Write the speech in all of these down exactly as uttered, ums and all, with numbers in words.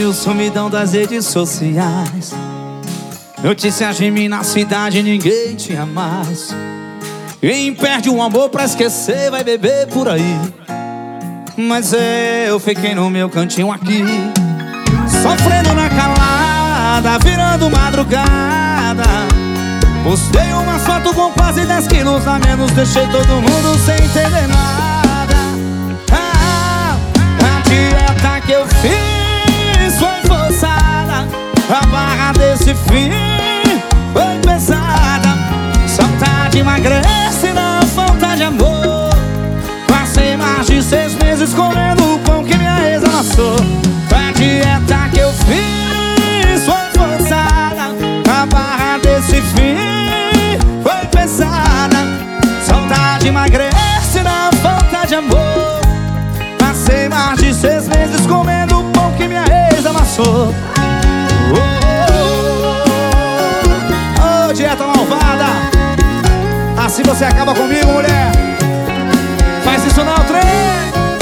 o sumidão das redes sociais. Notícias de mim na cidade, ninguém tinha mais. Quem perde um amor pra esquecer vai beber por aí. Mas eu fiquei no meu cantinho aqui, sofrendo na calada, virando madrugada. Postei uma foto com quase dez quilos a menos, deixei todo mundo sem entender nada. Ah, a dieta que eu fiz foi forçada, a barra desse fim foi pesada. Saudade emagrece, não falta de amor. Passei mais de seis meses comendo o pão que minha ex amassou. A dieta que eu fiz foi forçada, a barra desse fim foi pesada. Saudade emagrece, não falta de amor. Passei mais de seis meses comendo o pão que minha ex amassou. Ô, oh, dieta malvada, assim você acaba comigo, mulher. Faz isso não, trem.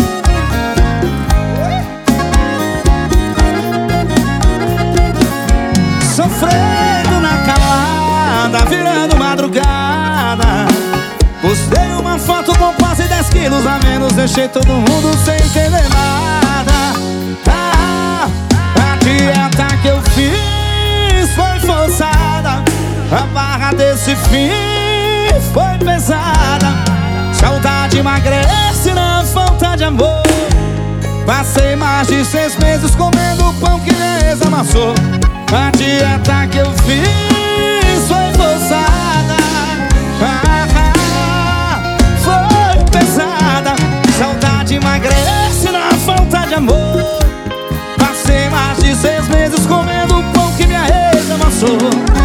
Sofrendo na calada, virando madrugada. Postei uma foto com quase dez quilos a menos, deixei todo mundo sem entender nada. Ah, a dieta que eu fiz foi forçada, a barra desse fim foi pesada. Saudade emagrece, não falta de amor. Passei mais de seis meses comendo o pão que minha ex amassou. A dieta que eu fiz foi forçada, ah, ah, foi pesada. Saudade emagrece, não falta de amor. Passei mais de seis meses comendo o pão que minha ex amassou.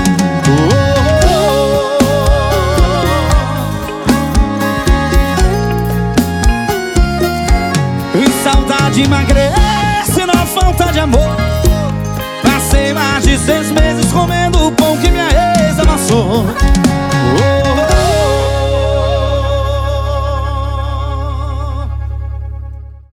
Saudade emagrece, não falta de amor. Passei mais de seis meses comendo